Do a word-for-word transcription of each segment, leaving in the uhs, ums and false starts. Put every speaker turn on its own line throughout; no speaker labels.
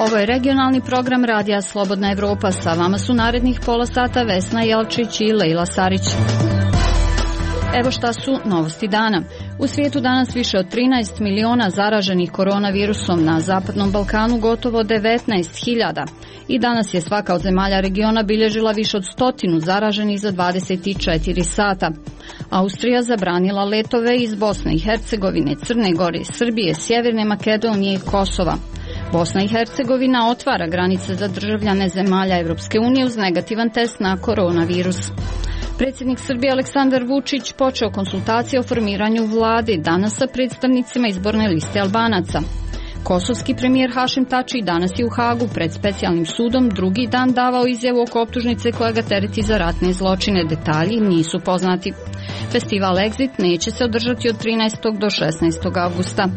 Ovo je regionalni program Radija Slobodna Evropa. Sa vama su narednih pola sata Vesna Jelčić i Lejla Sarić. Evo šta su novosti dana. U svijetu danas više od trinaest miliona zaraženih koronavirusom, na Zapadnom Balkanu gotovo devetnaest hiljada. I danas je svaka od zemalja regiona bilježila više od stotinu zaraženih za dvadeset četiri sata. Austrija zabranila letove iz Bosne i Hercegovine, Crne Gore, Srbije, Sjeverne Makedonije i Kosova. Bosna i Hercegovina otvara granice za državljane zemalja Evropske unije uz negativan test na koronavirus. Predsjednik Srbije Aleksandar Vučić počeo konsultacije o formiranju vlade danas sa predstavnicima izborne liste Albanaca. Kosovski premijer Hašim Tači danas je u Hagu pred specijalnim sudom drugi dan davao izjavu oko optužnice koja ga tereti za ratne zločine. Detalji nisu poznati. Festival Exit neće se održati od trinaestog do šesnaestog avgusta.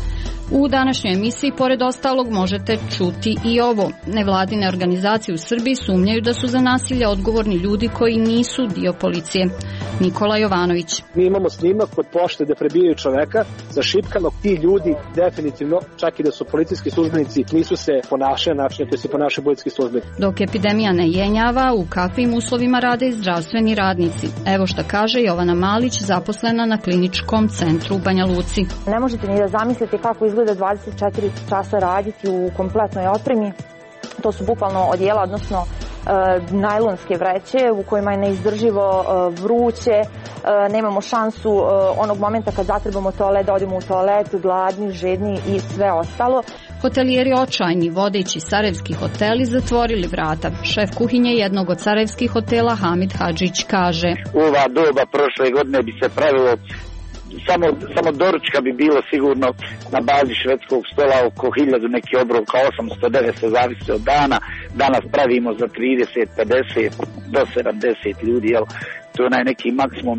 U današnjoj emisiji, pored ostalog, možete čuti i ovo. Nevladine organizacije u Srbiji sumnjaju da su za nasilje odgovorni ljudi koji nisu dio policije. Nikola Jovanović.
Mi imamo snimak kod pošte gde prebijaju čoveka za šipkanog. Ti ljudi definitivno, čak i da su policijski službenici, nisu se ponašali na način koji se ponašaju policijski službenici.
Dok epidemija ne jenjava, u kakvim uslovima rade zdravstveni radnici? Evo šta kaže Jovana Malić, zaposlena na kliničkom centru u Banja Luci.
Ne možete ni da zamislite kako izgleda dvadeset četiri časa raditi u kompletnoj opremi. To su bukvalno odijela, odnosno e, najlonske vreće u kojima je neizdrživo e, vruće, e, nemamo šansu e, onog momenta kad zatrebamo toalet da odemo u toalet, gladni, žedni i sve ostalo.
Hotelijeri očajni, vodeći sarajevski hoteli, zatvorili vrata. Šef kuhinje jednog od sarajevskih hotela Hamid Hadžić kaže:
U ova doba prošle godine bi se pravilo Samo, samo doručka bi bilo sigurno na bazi švedskog stola oko hiljadu, neki obrok kao osamsto devetsto, zavisi od dana. Danas pravimo za trideset, pedeset do sedamdeset ljudi, jel? To je onaj neki maksimum.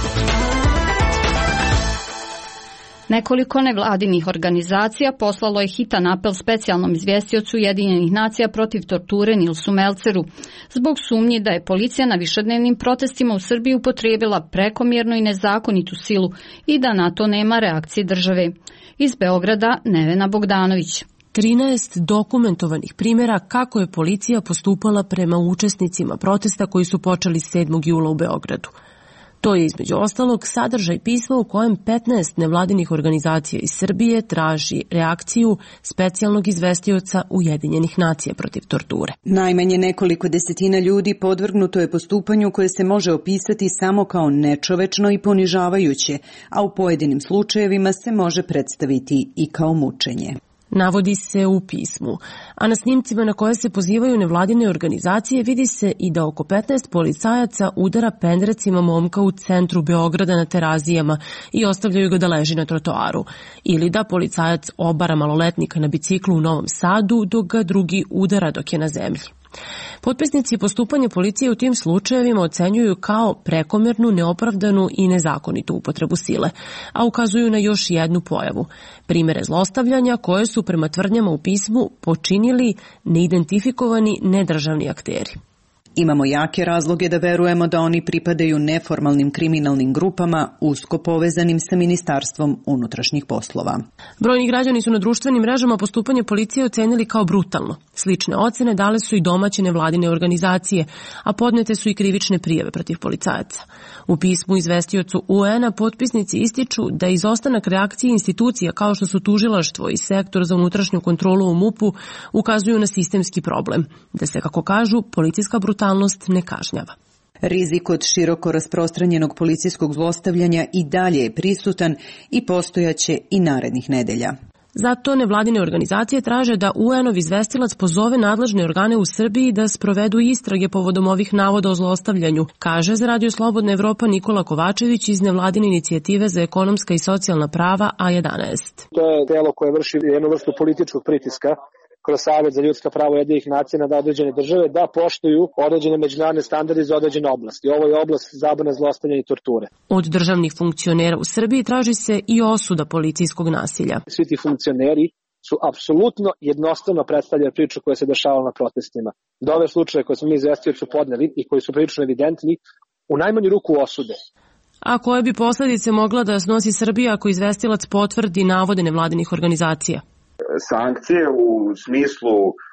Nekoliko nevladinih organizacija poslalo je hitan apel specijalnom izvjestiocu Ujedinjenih nacija protiv torture Nilsu Melceru, zbog sumnji da je policija na višednevnim protestima u Srbiji upotrijebila prekomjernu i nezakonitu silu i da na to nema reakcije države. Iz Beograda Nevena Bogdanović.
trinaest dokumentovanih primjera kako je policija postupala prema učesnicima protesta koji su počeli sedmog jula u Beogradu. To je između ostalog sadržaj pisma u kojem petnaest nevladinih organizacija iz Srbije traži reakciju specijalnog izvestioca Ujedinjenih nacija protiv torture.
Najmanje nekoliko desetina ljudi podvrgnuto je postupanju koje se može opisati samo kao nečovečno i ponižavajuće, a u pojedinim slučajevima se može predstaviti i kao mučenje.
Navodi se u pismu, a na snimcima na koje se pozivaju nevladine organizacije vidi se i da oko petnaest policajaca udara pendrecima momka u centru Beograda na Terazijama i ostavljaju ga da leži na trotoaru, ili da policajac obara maloletnika na biciklu u Novom Sadu dok ga drugi udara dok je na zemlji. Potpisnici postupanja policije u tim slučajevima ocenjuju kao prekomjernu, neopravdanu i nezakonitu upotrebu sile, a ukazuju na još jednu pojavu, primere zlostavljanja koje su prema tvrdnjama u pismu počinili neidentifikovani nedržavni akteri.
Imamo jake razloge da verujemo da oni pripadaju neformalnim kriminalnim grupama usko povezanim sa Ministarstvom unutrašnjih poslova.
Brojni građani su na društvenim mrežama postupanje policije ocenili kao brutalno. Slične ocene dale su i domaće nevladine organizacije, a podnete su i krivične prijave protiv policajaca. U pismu izvestiocu U N-a potpisnici ističu da izostanak reakcije institucija kao što su tužilaštvo i sektor za unutrašnju kontrolu u MUP-u ukazuju na sistemski problem, da se, kako kažu, policijska brutalnost ne kažnjava.
Rizik od široko rasprostranjenog policijskog zlostavljanja i dalje je prisutan i postojaće i narednih nedelja.
Zato nevladine organizacije traže da U N-ov izvestilac pozove nadležne organe u Srbiji da sprovedu istrage povodom ovih navoda o zlostavljanju, kaže za Radio Slobodna Evropa Nikola Kovačević iz nevladine inicijative za ekonomska i socijalna prava A jedanaest.
To je telo koje vrši jednu vrstu političkog pritiska kroz Savet za ljudska prava Ujedinjenih nacija na određene države da poštuju određene međunarodne standarde za određene oblasti. Ovo je oblast zabrane zlostavljanja i torture.
Od državnih funkcionera u Srbiji traži se i osuda policijskog nasilja.
Svi ti funkcioneri su apsolutno jednostavno predstavljaju priču koja se dešavala na protestima. Da ove slučaje koje smo mi izvestioci podneli i koji su prilično evidentni, u najmanju ruku osude.
A koje bi posljedice mogla da snosi Srbija ako izvestilac potvrdi navode nevladinih organizacija?
Sankcije u smislu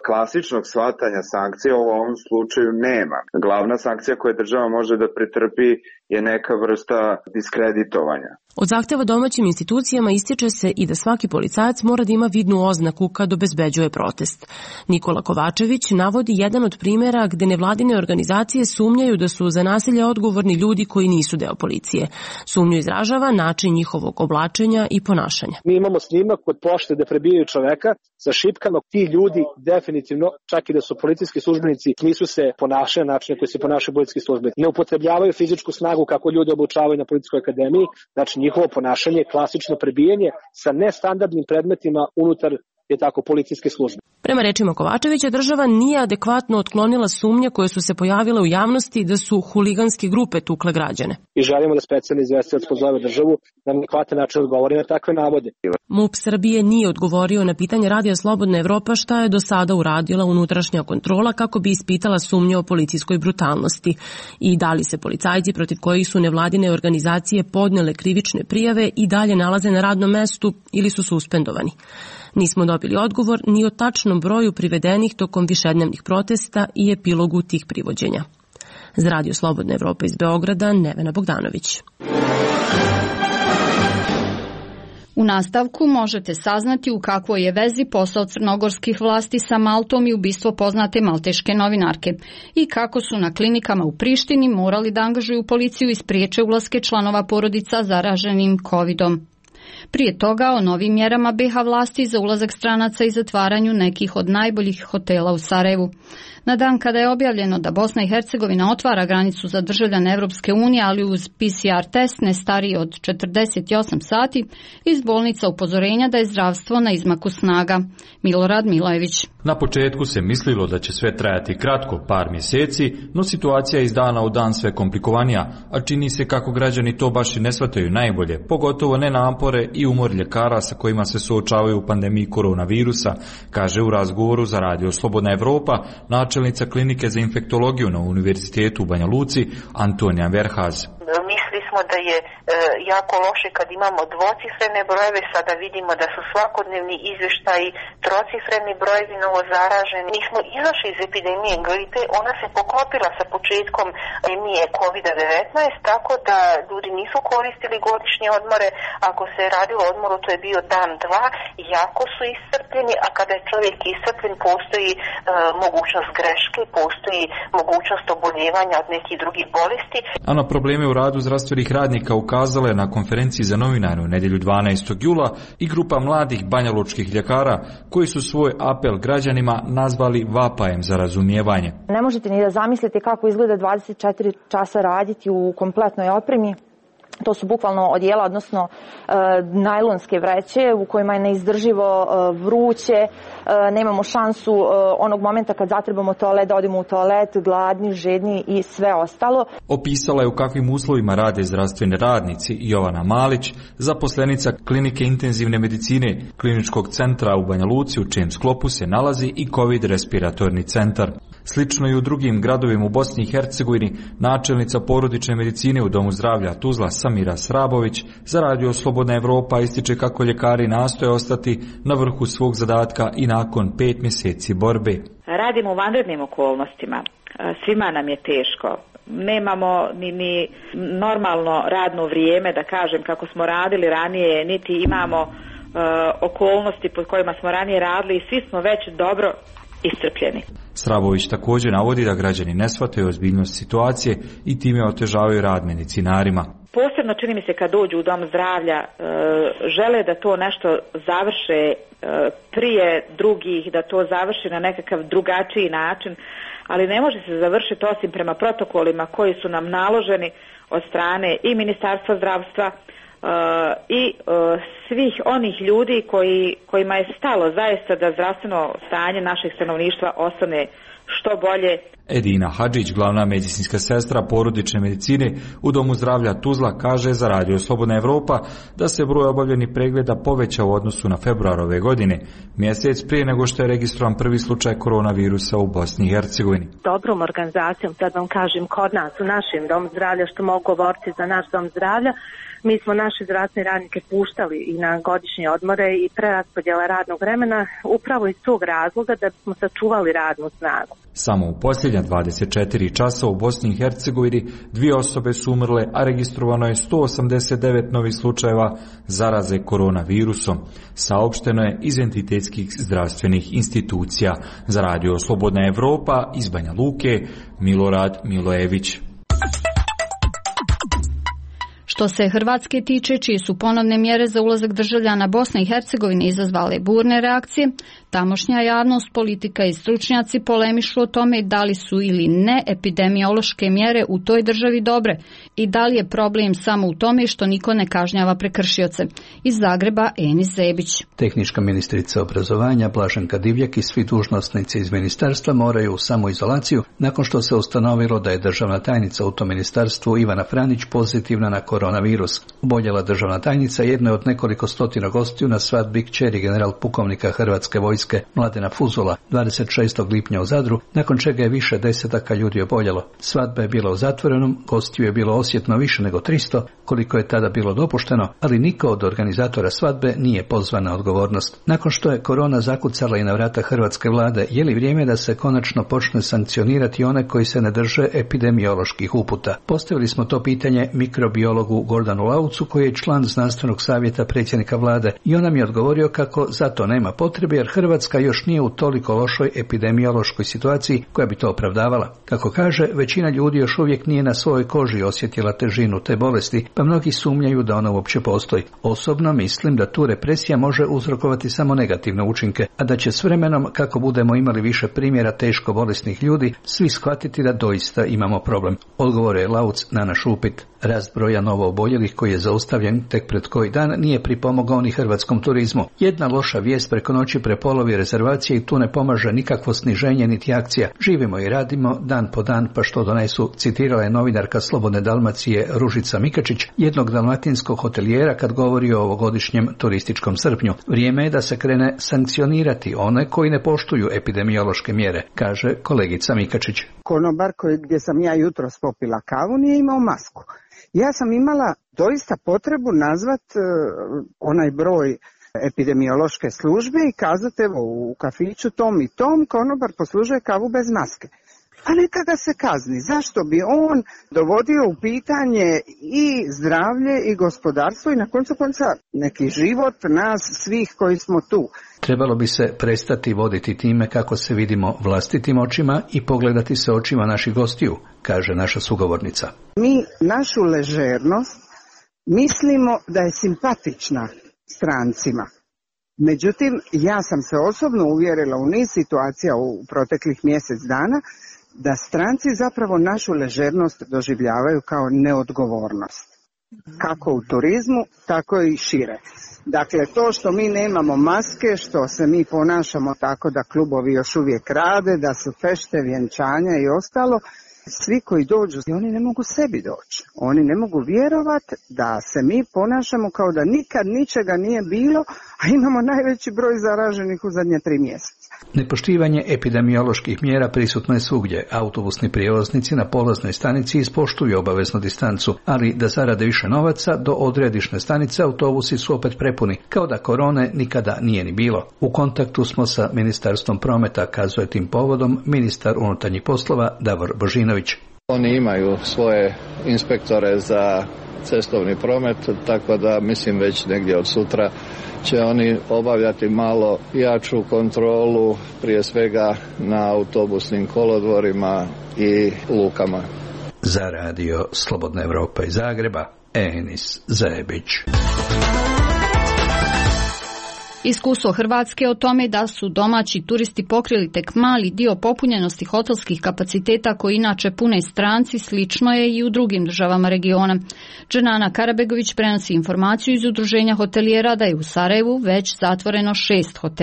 klasičnog shvatanja sankcija u ovom slučaju nema. Glavna sankcija koju država može da pretrpi je neka vrsta diskreditovanja.
Od zahteva domaćim institucijama ističe se i da svaki policajac mora da ima vidnu oznaku kad obezbeđuje protest. Nikola Kovačević navodi jedan od primjera gde nevladine organizacije sumnjaju da su za nasilje odgovorni ljudi koji nisu deo policije. Sumnju izražava način njihovog oblačenja i ponašanja.
Mi imamo snimak kod pošte da prebijaju čoveka sa šipkama. Ti ljudi definitivno, čak i da su policijski službenici, nisu se ponašali na način koji se ponašaju policijski službenici. Ne upotrebljavaju fizičku snagu kako ljudi obučavaju na policijskoj akademiji, znači njihovo ponašanje je klasično prebijanje sa nestandardnim predmetima unutar je tako policijske službe.
Prema rečima Kovačevića, država nije adekvatno otklonila sumnje koje su se pojavile u javnosti da su huliganske grupe tukle građane.
I želimo da specijalni izvestilac pozove državu da na adekvatan način odgovori na takve navode.
MUP Srbije nije odgovorio na pitanje Radija Slobodna Evropa šta je do sada uradila unutrašnja kontrola kako bi ispitala sumnje o policijskoj brutalnosti i da li se policajci protiv kojih su nevladine organizacije podnele krivične prijave i dalje nalaze na radnom mestu ili su suspendovani. Nismo dobili odgovor ni o tačnom broju privedenih tokom višednevnih protesta i epilogu tih privođenja. Za Radio Slobodna Evropa iz Beograda, Nevena Bogdanović.
U nastavku možete saznati u kakvoj je vezi posao crnogorskih vlasti sa Maltom i ubistvo poznate malteške novinarke i kako su na klinikama u Prištini morali da angažuju policiju i spriječe ulaske članova porodica zaraženim kovidom. Prije toga o novim mjerama B iH vlasti za ulazak stranaca i zatvaranju nekih od najboljih hotela u Sarajevu. Na dan kada je objavljeno da Bosna i Hercegovina otvara granicu za državljane Evropske unije, ali uz P C R test ne stariji od četrdeset osam sati, iz bolnica upozorenja da je zdravstvo na izmaku snaga. Milorad Milojević.
Na početku se mislilo da će sve trajati kratko, par mjeseci, no situacija je iz dana u dan sve komplikovanija, a čini se kako građani to baš i ne shvataju najbolje, pogotovo ne napore i umor ljekara sa kojima se suočavaju u pandemiji koronavirusa, kaže u razgovoru za Radio Slobodna Evropa načelnica klinike za infektologiju na Univerzitetu u Banja Luci Antonija Verhaz.
Mislili smo da je e, jako loše kad imamo dvocifrene brojeve, sada vidimo da su svakodnevni izvještaji trocifreni brojevi novozaraženi. Mi smo izašli iz epidemije gripe, ona se poklopila sa početkom epidemije kovid devetnaest, tako da ljudi nisu koristili godišnje odmore. Ako se je radilo odmoru, to je bio dan, dva, jako su iscrpljeni, a kada je čovjek iscrpljen, postoji e, mogućnost greške, postoji mogućnost oboljevanja od nekih drugih bolesti.
A na probleme u radu zdravstvenih radnika ukazala je na konferenciji za novinare u nedjelju dvanaestog jula i grupa mladih banjalučkih ljekara koji su svoj apel građanima nazvali vapajem za razumijevanje.
Ne možete ni da zamislite kako izgleda dvadeset četiri časa raditi u kompletnoj opremi. To su bukvalno odijela, odnosno e, najlonske vreće u kojima je neizdrživo e, vruće, e, nemamo šansu e, onog momenta kad zatrebamo toalet da odemo u toalet, gladni, žedni i sve ostalo.
Opisala je u kakvim uslovima rade zdravstveni radnici Jovana Malić, zaposlenica klinike intenzivne medicine Kliničkog centra u Banja Luci, u čijem sklopu se nalazi i COVID respiratorni centar. Slično i u drugim gradovima u Bosni i Hercegovini, načelnica porodične medicine u Domu zdravlja Tuzla Samira Srabović za Radio Slobodna Evropa ističe kako ljekari nastoje ostati na vrhu svog zadatka i nakon pet mjeseci borbe.
Radimo u vanrednim okolnostima, svima nam je teško. Nemamo ni, ni normalno radno vrijeme, da kažem, kako smo radili ranije, niti imamo uh, okolnosti pod kojima smo ranije radili i svi smo već dobro iscrpljeni.
Srabović također navodi da građani ne shvataju ozbiljnost situacije i time otežavaju rad medicinarima.
Posebno čini mi se kad dođu u dom zdravlja, e, žele da to nešto završe e, prije drugih, da to završi na nekakav drugačiji način, ali ne može se završiti osim prema protokolima koji su nam naloženi od strane i Ministarstva zdravstva e, i e, svih onih ljudi koji, kojima je stalo zaista da zdravstveno stanje našeg stanovništva ostane što bolje.
Edina Hadžić, glavna medicinska sestra porodične medicine u Domu zdravlja Tuzla, kaže za Radio Slobodna Evropa da se broj obavljenih pregleda povećao u odnosu na februar ove godine, mjesec prije nego što je registrovan prvi slučaj koronavirusa u Bosni i Hercegovini.
Dobrom organizacijom, sad vam kažem, kod nas u našem Domu zdravlja, što mogu govoriti za naš Dom zdravlja, mi smo naše zdravstvene radnike puštali i na godišnje odmore i preraspodjela radnog vremena upravo iz tog razloga da smo sačuvali radnu snagu.
Samo u posljednja dvadeset četiri časa u Bosni i Hercegovini dvije osobe su umrle, a registrovano je sto osamdeset devet novih slučajeva zaraze koronavirusom. Saopšteno je iz entitetskih zdravstvenih institucija. Za Radio Slobodna Evropa iz Banja Luke, Milorad Milojević.
Što se Hrvatske tiče, čije su ponovne mjere za ulazak državljana Bosne i Hercegovine izazvale burne reakcije, tamošnja javnost, politika i stručnjaci polemišu o tome da li su ili ne epidemiološke mjere u toj državi dobre i da li je problem samo u tome što niko ne kažnjava prekršioce. Iz Zagreba Enis Zebić.
Tehnička ministrica obrazovanja Blaženka Divjak i svi dužnosnici iz ministarstva moraju u samoizolaciju nakon što se ustanovilo da je državna tajnica u tom ministarstvu Ivana Franić pozitivna na koronavirus. Oboljela državna tajnica jedna je od nekoliko stotina gostiju na svadbi kćeri general pukovnika Hrvatske vojske Mladena Fuzula dvadeset šestog lipnja u Zadru, nakon čega je više desetaka ljudi oboljelo. Svadba je bila u zatvorenom, gostiju je bilo osjetno više nego tristo, koliko je tada bilo dopušteno, ali niko od organizatora svadbe nije pozvan na odgovornost. Nakon što je korona zakucala i na vrata hrvatske vlade, je li vrijeme da se konačno počne sankcionirati one koji se ne drže epidemioloških uputa? Postavili smo to pitanje mikrobiologu Gordanu Laucu, koji je član znanstvenog savjeta predsjednika vlade, i on nam je odgovorio kako za to nema potrebe jer Hrvatska još nije u toliko lošoj epidemiološkoj situaciji koja bi to opravdavala. Kako kaže, većina ljudi još uvijek nije na svojoj koži osjetila težinu te bolesti, pa mnogi sumnjaju da ona uopće postoji. Osobno mislim da tu represija može uzrokovati samo negativne učinke, a da će s vremenom, kako budemo imali više primjera teško bolesnih ljudi, svi shvatiti da doista imamo problem. Odgovor je Lauc na naš upit. Rast broja novo oboljelih koji je zaustavljen tek pred koji dan nije pripomogao ni hrvatskom turizmu. Jedna loša vijest preko noći prepolovi rezervacije i tu ne pomaže nikakvo sniženje niti akcija. Živimo i radimo dan po dan pa što donesu, citirala je novinarka Slobodne Dalmacije Ružica Mikačić, jednog dalmatinskog hotelijera, kad govori o ovogodišnjem turističkom srpnju. Vrijeme je da se krene sankcionirati one koji ne poštuju epidemiološke mjere, kaže kolegica Mikačić.
Konobar koji, gdje sam ja jutros popila kavu, nije imao masku. Ja sam imala doista potrebu nazvat uh, onaj broj epidemiološke službe i kazati, evo, u kafiću tom i tom konobar poslužuje kavu bez maske. A neka ga se kazni. Zašto bi on dovodio u pitanje i zdravlje i gospodarstvo i na koncu konca neki život nas svih koji smo tu?
Trebalo bi se prestati voditi time kako se vidimo vlastitim očima i pogledati se očima naših gostiju, kaže naša sugovornica.
Mi našu ležernost mislimo da je simpatična strancima. Međutim, ja sam se osobno uvjerila u niz situacija u proteklih mjesec dana da stranci zapravo našu ležernost doživljavaju kao neodgovornost. Kako u turizmu, tako i šire. Dakle, to što mi nemamo maske, što se mi ponašamo tako da klubovi još uvijek rade, da su fešte, vjenčanja i ostalo, svi koji dođu, oni ne mogu sebi doći. Oni ne mogu vjerovati da se mi ponašamo kao da nikad ničega nije bilo, a imamo najveći broj zaraženih u zadnje tri mjeseca.
Nepoštivanje epidemioloških mjera prisutno je svugdje. Autobusni prijevoznici na polaznoj stanici ispoštuju obaveznu distancu, ali da zarade više novaca, do odredišne stanice autobusi su opet prepuni, kao da korone nikada nije ni bilo. U kontaktu smo sa Ministarstvom prometa, kazuje tim povodom ministar unutarnjih poslova Davor Božinović.
Oni imaju svoje inspektore za cestovni promet, tako da mislim već negdje od sutra će oni obavljati malo jaču kontrolu, prije svega na autobusnim kolodvorima i lukama.
Za radio Slobodna Evropa iz Zagreba, Enis Zebić.
Iskustvo Hrvatske o tome da su domaći turisti pokrili tek mali dio popunjenosti hotelskih kapaciteta koji inače pune stranci, slično je i u drugim državama regiona. Dženana Karabegović prenosi informaciju iz Udruženja hotelijera da je u Sarajevu već zatvoreno šest hotela.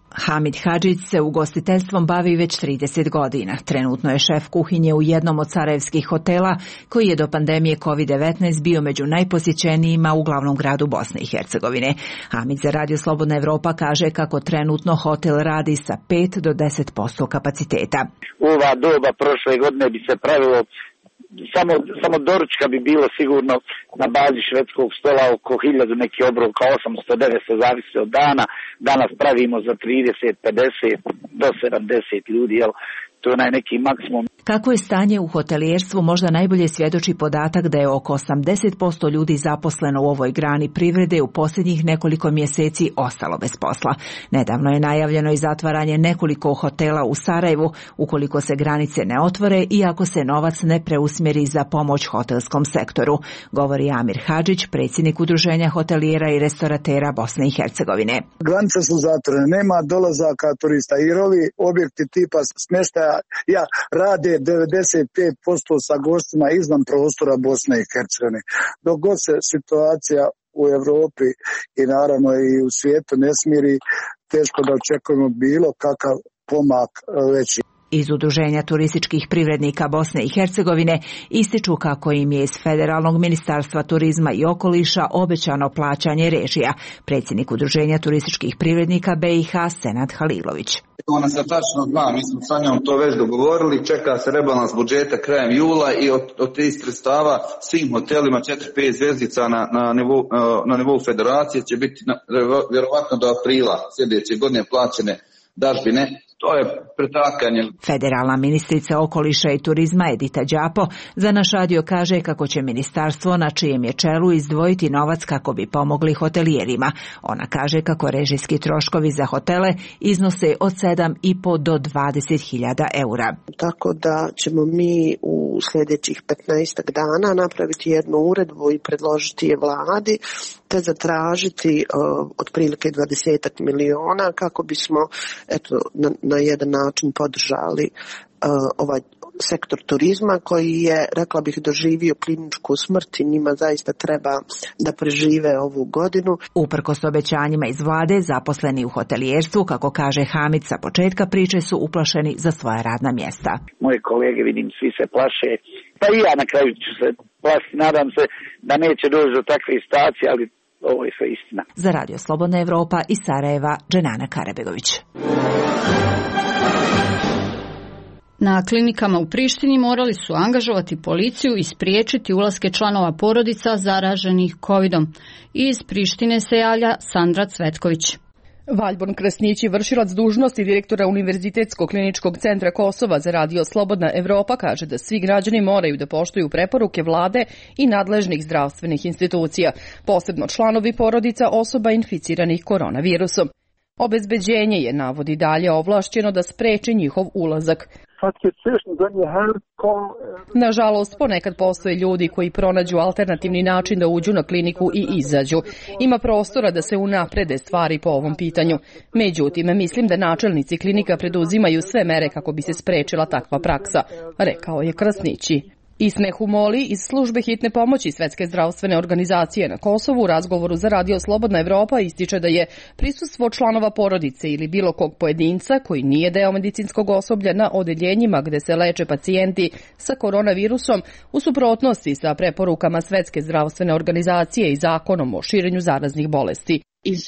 Hamid Hadžić se ugostiteljstvom bavi već trideset godina. Trenutno je šef kuhinje u jednom od sarajevskih hotela koji je do pandemije kovid devetnaest bio među najposjećenijima u glavnom gradu Bosne i Hercegovine. Hamid za Radio Slobodna Evropa kaže kako trenutno hotel radi sa pet do deset posto kapaciteta.
U ova doba prošle godine bi se pravilo Samo, samo doručka bi bilo sigurno na bazi švedskog stola oko hiljadu, neki obrok osamsto devetsto, zavisi od dana. Danas pravimo za trideset, pedeset do sedamdeset ljudi, jel? To je onaj neki maksimum.
Kako je stanje u hotelijerstvu možda najbolje svjedoči podatak da je oko osamdeset posto ljudi zaposleno u ovoj grani privrede u posljednjih nekoliko mjeseci ostalo bez posla. Nedavno je najavljeno i zatvaranje nekoliko hotela u Sarajevu ukoliko se granice ne otvore i ako se novac ne preusmjeri za pomoć hotelskom sektoru, govori Amir Hadžić, predsjednik Udruženja hotelijera i restoratera Bosne i Hercegovine.
Granice su zatvorene, nema dolazaka turista i ovi objekti tipa smještaja ja rade devedeset pet posto sa gostima izvan prostora Bosne i Hercegovine. Dok god se situacija u Europi i naravno i u svijetu ne smiri, teško da očekujemo bilo kakav pomak veći.
Iz Udruženja turističkih privrednika Bosne i Hercegovine ističu kako im je iz Federalnog ministarstva turizma i okoliša obećano plaćanje režija. Predsjednik Udruženja turističkih privrednika B i H Senad Halilović.
Ona se tačno zna, mi smo sa njom to već dogovorili, čeka se rebalans budžeta krajem jula i od, od tih sredstava svim hotelima četiri pet zvjezdica na, na, nivou, na nivou federacije će biti na, vjerovatno do aprila sljedeće godine plaćene dažbine. To je pretakanje.
Federalna ministrica okoliša i turizma Edita Đapo za naš radio kaže kako će ministarstvo na čijem je čelu izdvojiti novac kako bi pomogli hotelijerima. Ona kaže kako režijski troškovi za hotele iznose od sedam i po do dvadeset hiljada eura.
Tako da ćemo mi u sljedećih petnaestak dana napraviti jednu uredbu i predložiti je vladi te zatražiti uh, otprilike dvadeset miliona kako bismo eto, na, na jedan način podržali uh, ovaj sektor turizma koji je, rekla bih, doživio kliničku smrt i njima zaista treba da prežive ovu godinu.
Uprkos obećanjima iz vlade, zaposleni u hotelijerstvu, kako kaže Hamid, sa početka priče su uplašeni za svoja radna mjesta.
Moje kolege, vidim, svi se plaše, pa i ja na kraju ću se plašiti, nadam se da neće doći do takve situacije, ali ovo je sve istina.
Za Radio Slobodna Evropa iz Sarajeva, Dženana Karabegović.
Na klinikama u Prištini morali su angažovati policiju i spriječiti ulaske članova porodica zaraženih kovidom. Iz Prištine se javlja Sandra Cvetković.
Valjborn Krasnić je vršilac dužnosti direktora Univerzitetskog kliničkog centra Kosova za Radio Slobodna Evropa kaže da svi građani moraju da poštuju preporuke vlade i nadležnih zdravstvenih institucija, posebno članovi porodica osoba inficiranih koronavirusom. Obezbeđenje je, navodi dalje, ovlašćeno da spreči njihov ulazak. Nažalost, ponekad postoje ljudi koji pronađu alternativni način da uđu na kliniku i izađu. Ima prostora da se unaprede stvari po ovom pitanju. Međutim, mislim da načelnici klinika preduzimaju sve mere kako bi se sprečila takva praksa, rekao je Krasnići. Isme Humoli iz službe hitne pomoći Svetske zdravstvene organizacije na Kosovu u razgovoru za Radio Slobodna Evropa ističe da je prisustvo članova porodice ili bilo kog pojedinca koji nije deo medicinskog osoblja na odeljenjima gde se leče pacijenti sa koronavirusom u suprotnosti sa preporukama Svetske zdravstvene organizacije i zakonom o širenju zaraznih bolesti.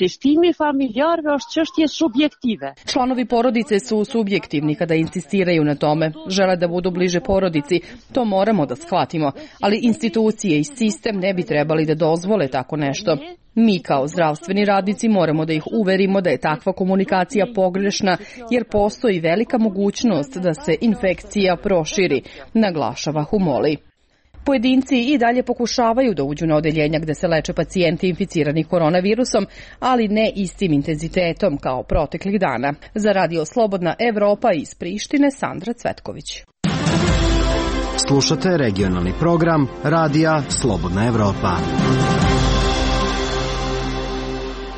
Članovi porodice su subjektivni kada insistiraju na tome. Žele da budu bliže porodici. To moramo da shvatimo. Ali institucije i sistem ne bi trebali da dozvole tako nešto. Mi kao zdravstveni radnici moramo da ih uverimo da je takva komunikacija pogrešna jer postoji velika mogućnost da se infekcija proširi, naglašava Humoli. Pojedinci i dalje pokušavaju da uđu na odeljenja gde se leče pacijenti inficirani koronavirusom, ali ne istim intenzitetom kao proteklih dana. Za Radio Slobodna Evropa iz Prištine, Sandra Cvetković.
Slušate regionalni program Radija Slobodna Evropa.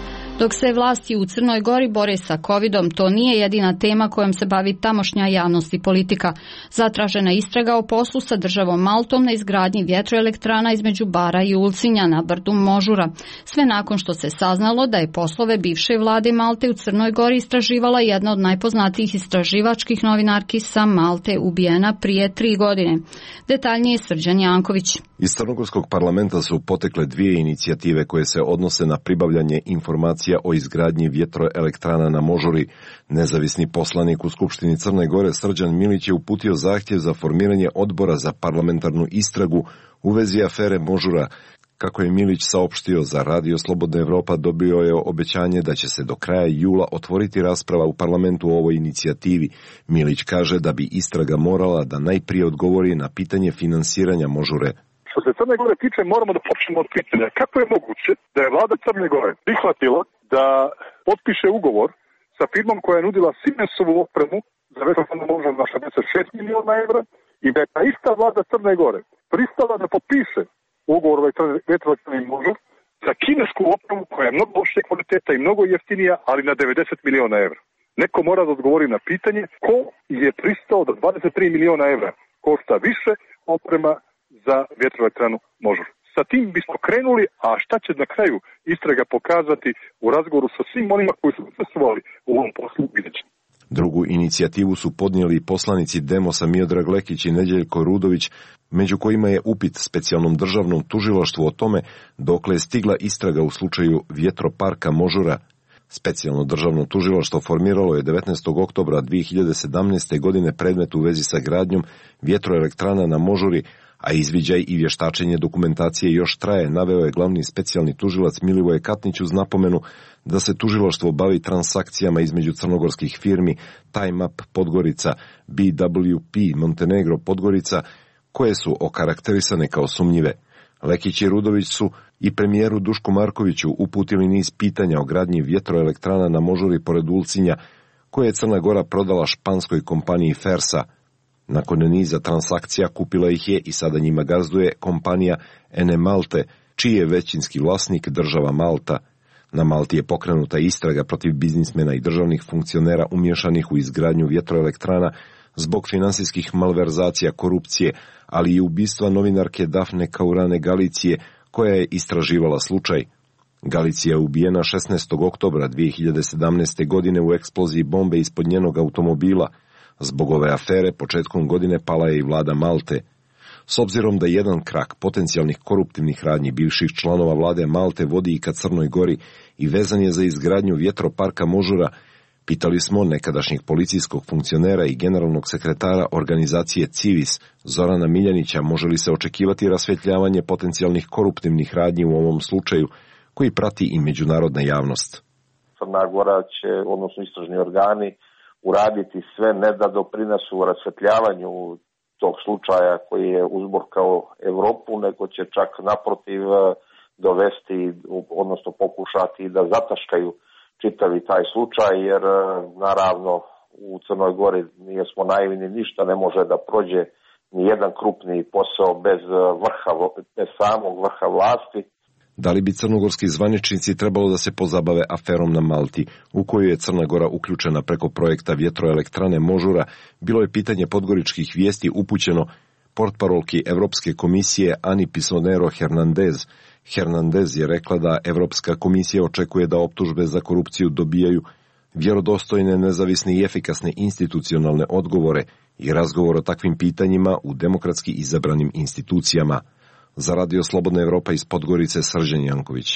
Dok se vlasti u Crnoj Gori bore sa covidom, to nije jedina tema kojom se bavi tamošnja javnost i politika. Zatražena istraga o poslu sa državom Maltom na izgradnji vjetroelektrana između Bara i Ulcinja na brdu Možura. Sve nakon što se saznalo da je poslove bivše vlade Malte u Crnoj Gori istraživala jedna od najpoznatijih istraživačkih novinarki sa Malte, ubijena prije tri godine. Detaljnije Srđan Janković.
Iz Crnogorskog parlamenta su potekle dvije inicijative koje se odnose na pribavljanje informacija o izgradnji vjetroelektrana na Možuri. Nezavisni poslanik u Skupštini Crne Gore Srđan Milić je uputio zahtjev za formiranje odbora za parlamentarnu istragu u vezi afere Možura. Kako je Milić saopštio za Radio Slobodna Evropa, dobio je obećanje da će se do kraja jula otvoriti rasprava u parlamentu o ovoj inicijativi. Milić kaže da bi istraga morala da najprije odgovori na pitanje finansiranja Možure.
Što se Crne Gore tiče, moramo da počnemo od pitanja. Kako je moguće da je vlada Crne Gore prihvatila da potpiše ugovor sa firmom koja je nudila Siemensovu opremu za vjetroelektranu Možur na šezdeset šest miliona evra i da je ta ista vlada Crne Gore pristala da potpiše ugovor o vjetroelektrani Možur za kinesku opremu koja je mnogo lošije kvaliteta i mnogo jeftinija, ali na devedeset miliona evra. Neko mora da odgovori na pitanje ko je pristao da dvadeset tri miliona evra košta više oprema za vjetroelektranu Možur. Sa tim bismo krenuli, a šta će na kraju istraga pokazati u razgovoru sa svim onima koji su učestvovali u ovom poslu, vidjet ćemo.
Drugu inicijativu su podnijeli poslanici Demosa Miodrag Lekić i Neđeljko Rudović, među kojima je upit specijalnom državnom tužilaštvu o tome dokle je stigla istraga u slučaju vjetroparka Možura. Specijalno državno tužilaštvo formiralo je devetnaestog oktobra dvije hiljade sedamnaeste. godine predmet u vezi sa gradnjom vjetroelektrana na Možuri, a izviđaj i vještačenje dokumentacije još traje, naveo je glavni specijalni tužilac Milivoje Katnić uz napomenu da se tužilaštvo bavi transakcijama između crnogorskih firmi Time Up Podgorica, B W P Montenegro Podgorica, koje su okarakterisane kao sumnjive. Lekić i Rudović su i premijeru Dušku Markoviću uputili niz pitanja o gradnji vjetroelektrana na Možuri pored Ulcinja, koje je Crna Gora prodala španskoj kompaniji Fersa. Nakon niza transakcija kupila ih je i sada njima gazduje kompanija Ene Malte, čiji je većinski vlasnik država Malta. Na Malti je pokrenuta istraga protiv biznismena i državnih funkcionera umješanih u izgradnju vjetroelektrana zbog finansijskih malverzacija, korupcije, ali i ubistva novinarke Dafne Caruane Galicije, koja je istraživala slučaj. Galicija je ubijena šesnaestog oktobra dvije hiljade sedamnaeste. godine u eksploziji bombe ispod njenog automobila. Zbog ove afere početkom godine pala je i vlada Malte. S obzirom da jedan krak potencijalnih koruptivnih radnji bivših članova vlade Malte vodi i ka Crnoj Gori i vezan je za izgradnju vjetroparka Možura, pitali smo nekadašnjeg policijskog funkcionera i generalnog sekretara organizacije Civis Zorana Miljanića može li se očekivati rasvjetljavanje potencijalnih koruptivnih radnji u ovom slučaju koji prati i međunarodna javnost.
Crna Gora će, odnosno istražni organi, uraditi sve ne da doprinesu rasvjetljavanju tog slučaja koji je uzburkao Evropu, nego će čak naprotiv dovesti, odnosno pokušati da zataškaju čitavi taj slučaj, jer naravno u Crnoj Gori nije smo naivni, ništa ne može da prođe ni jedan krupni posao bez vrha, bez samog vrha vlasti.
Da li bi crnogorski zvaničnici trebalo da se pozabave aferom na Malti, u koju je Crna Gora uključena preko projekta vjetroelektrane Možura, bilo je pitanje podgoričkih vijesti upućeno portparolki Evropske komisije Ani Pisonero Hernandez. Hernandez je rekla da Evropska komisija očekuje da optužbe za korupciju dobijaju vjerodostojne, nezavisne i efikasne institucionalne odgovore i razgovor o takvim pitanjima u demokratski izabranim institucijama. Za Radio Slobodna Evropa iz Podgorice, Srđan Janković.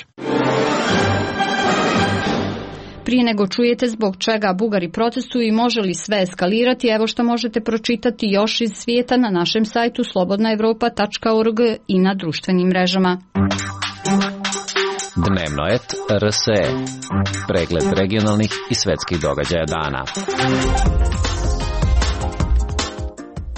Prije nego čujete zbog čega Bugari protestuju i može li sve eskalirati, evo što možete pročitati još iz svijeta na našem sajtu slobodna evropa tačka org i na društvenim mrežama.
Dnevnoet R S E. Pregled regionalnih i svetskih događaja dana.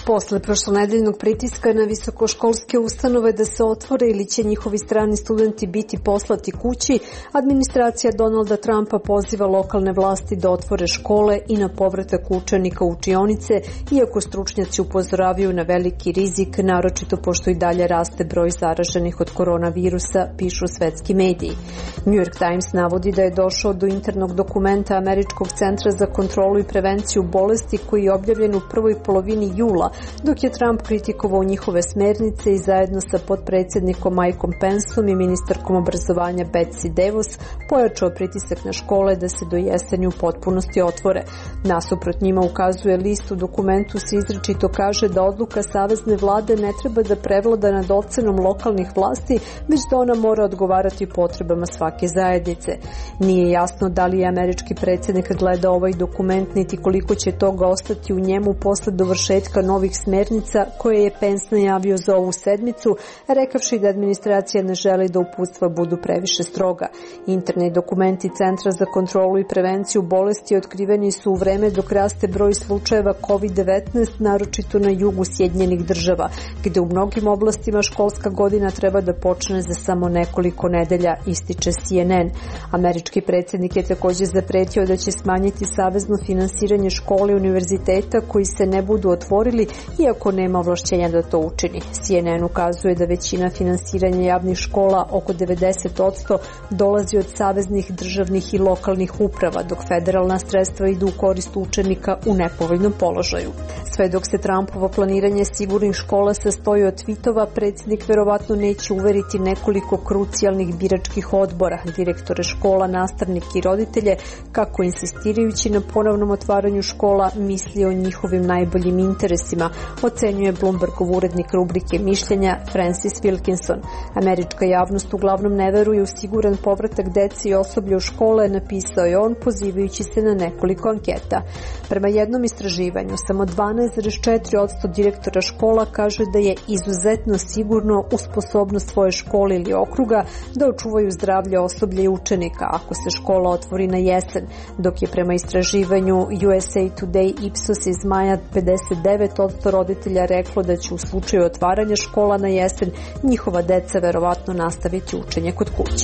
Posle prošlonedeljnog pritiska na visokoškolske ustanove da se otvore ili će njihovi strani studenti biti poslati kući, administracija Donalda Trumpa poziva lokalne vlasti da otvore škole i na povratak učenika u učionice, iako stručnjaci upozoravaju na veliki rizik, naročito pošto i dalje raste broj zaraženih od koronavirusa, pišu svetski mediji. New York Times navodi da je došao do internog dokumenta Američkog centra za kontrolu i prevenciju bolesti koji je objavljen u prvoj polovini jula, dok je Trump kritikovao njihove smernice i zajedno sa potpredsjednikom Mikeom Penceom i ministarkom obrazovanja Betsy DeVos pojačao pritisak na škole da se do jeseni u potpunosti otvore. Nasuprot njima ukazuje list, u dokumentu se izričito kaže da odluka savezne vlade ne treba da prevlada nad ocenom lokalnih vlasti, već da ona mora odgovarati potrebama svake zajednice. Nije jasno da li je američki predsjednik gleda ovaj dokument, niti koliko će toga ostati u njemu posle dovršetka novih smernica koje je Pence najavio za ovu sedmicu, rekavši da administracija ne želi da uputstva budu previše stroga. Interni dokumenti Centra za kontrolu i prevenciju bolesti otkriveni su u vreme dok raste broj slučajeva kovid devetnaest, naročito na jugu Sjedinjenih država, gde u mnogim oblastima školska godina treba da počne za samo nekoliko nedelja, ističe C N N. Američki predsjednik je također zapretio da će smanjiti savezno finansiranje škole i univerziteta koji se ne budu otvorili, iako nema ovlašćenja da to učini. C N N ukazuje da većina finansiranja javnih škola, oko devedeset posto, dolazi od saveznih, državnih i lokalnih uprava, dok federalna sredstva idu u korist učenika u nepovoljnom položaju. Sve dok se Trumpovo planiranje sigurnih škola sastoji od tvitova, predsjednik verovatno neće uveriti nekoliko krucijalnih biračkih odbora, direktore škola, nastavnike i roditelje, kako insistirajući na ponovnom otvaranju škola misli o njihovim najboljim interesima, ocenjuje Bloombergov urednik rubrike mišljenja Francis Wilkinson. Američka javnost uglavnom ne veruje u siguran povratak dece i osoblja u škole, napisao je on pozivajući se na nekoliko anketa. Prema jednom istraživanju, samo dvanaest zarez četiri posto direktora škola kaže da je izuzetno sigurno u sposobnost svoje škole ili okruga da očuvaju zdravlje osoblja i učenika ako se škola otvori na jesen, dok je prema istraživanju U S A Today Ipsos iz maja pedeset devet posto roditelja reklo da će u slučaju otvaranja škola na jesen njihova deca verovatno nastaviti učenje kod kuće.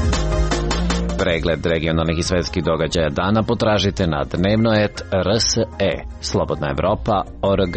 Pregled regionalnih i svetskih događaja dana potražite na dnevno et r s e, Slobodna Evropa точка org.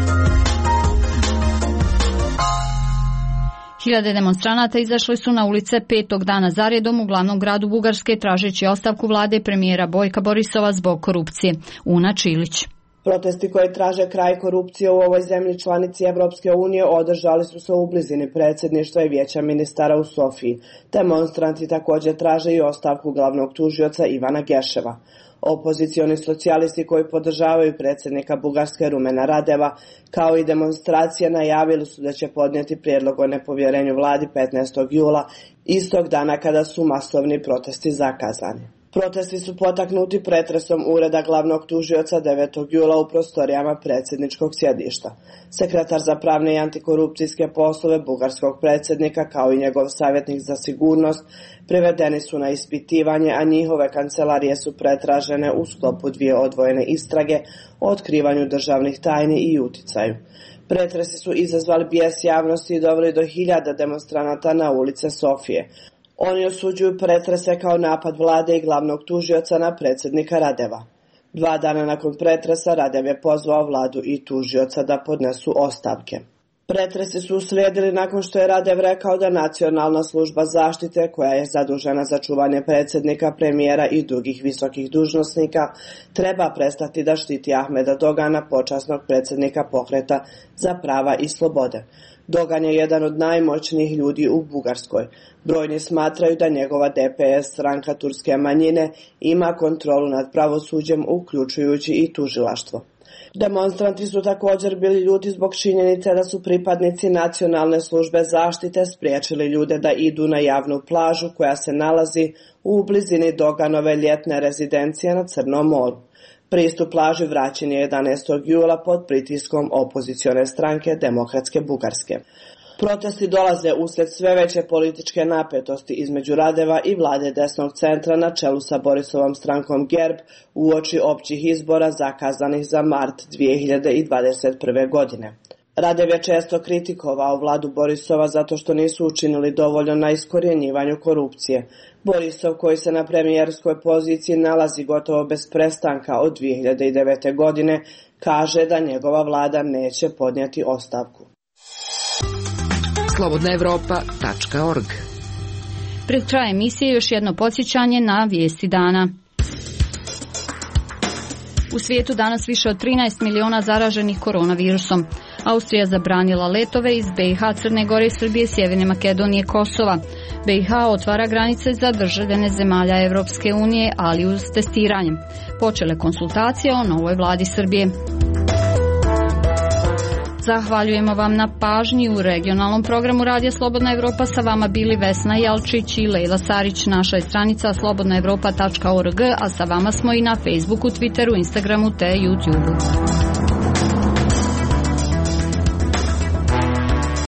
Hiljade demonstranata izašli su na ulice petog dana zaredom u glavnom gradu Bugarske tražeći ostavku vlade premijera Bojka Borisova zbog korupcije. Una Čilić.
Protesti koji traže kraj korupcije u ovoj zemlji članici Evropske unije održali su se u blizini predsjedništva i vijeća ministara u Sofiji. Demonstranti također traže i ostavku glavnog tužioca Ivana Geševa. Opozicioni socijalisti koji podržavaju predsjednika Bugarske Rumena Radeva, kao i demonstracije, najavili su da će podnijeti prijedlog o nepovjerenju vladi petnaestog jula, istog dana kada su masovni protesti zakazani. Protesti su potaknuti pretresom ureda glavnog tužioca devetog jula u prostorijama predsjedničkog sjedišta. Sekretar za pravne i antikorupcijske poslove bugarskog predsjednika kao i njegov savjetnik za sigurnost privedeni su na ispitivanje, a njihove kancelarije su pretražene u sklopu dvije odvojene istrage o otkrivanju državnih tajni i uticaju. Pretresi su izazvali bijes javnosti i doveli do hiljada demonstranata na ulice Sofije. Oni osuđuju pretrese kao napad vlade i glavnog tužioca na predsjednika Radeva. Dva dana nakon pretresa Radev je pozvao vladu i tužioca da podnesu ostavke. Pretresi su uslijedili nakon što je Radev rekao da Nacionalna služba zaštite, koja je zadužena za čuvanje predsjednika, premijera i drugih visokih dužnosnika, treba prestati da štiti Ahmeda Dogana, počasnog predsjednika pokreta za prava i slobode. Dogan je jedan od najmoćnijih ljudi u Bugarskoj. Brojni smatraju da njegova D P S, stranka turske manjine, ima kontrolu nad pravosuđem, uključujući i tužilaštvo. Demonstranti su također bili ljuti zbog činjenice da su pripadnici Nacionalne službe zaštite spriječili ljude da idu na javnu plažu koja se nalazi u blizini Doganove ljetne rezidencije na Crnom moru. Pristup plaži vraćen je jedanaestog jula pod pritiskom opozicione stranke Demokratske Bugarske. Protesti dolaze usled sve veće političke napetosti između Radeva i vlade desnog centra na čelu sa Borisovom strankom Gerb uoči općih izbora zakazanih za mart dvije hiljade dvadeset prve. godine. Radev je često kritikovao vladu Borisova zato što nisu učinili dovoljno na iskorjenjivanju korupcije. Borisov, koji se na premijerskoj poziciji nalazi gotovo bez prestanka od dvije hiljade devete. godine, kaže da njegova vlada neće podnijeti ostavku.
slobodna evropa tačka org.
Pred kraj emisije još jedno podsjećanje na vijesti dana. U svijetu danas više od trinaest miliona zaraženih koronavirusom. Austrija zabranila letove iz B i H, Crne Gore, Srbije, Sjeverne Makedonije, Kosova. B i H otvara granice za državljane zemalja Evropske unije, ali uz testiranje. Počele konsultacije o novoj vladi Srbije. Zahvaljujemo vam na pažnji. U regionalnom programu Radija Slobodna Evropa sa vama bili Vesna Jelčić i Lejla Sarić. Naša je stranica slobodna evropa tačka org, a sa vama smo i na Facebooku, Twitteru, Instagramu te YouTubeu.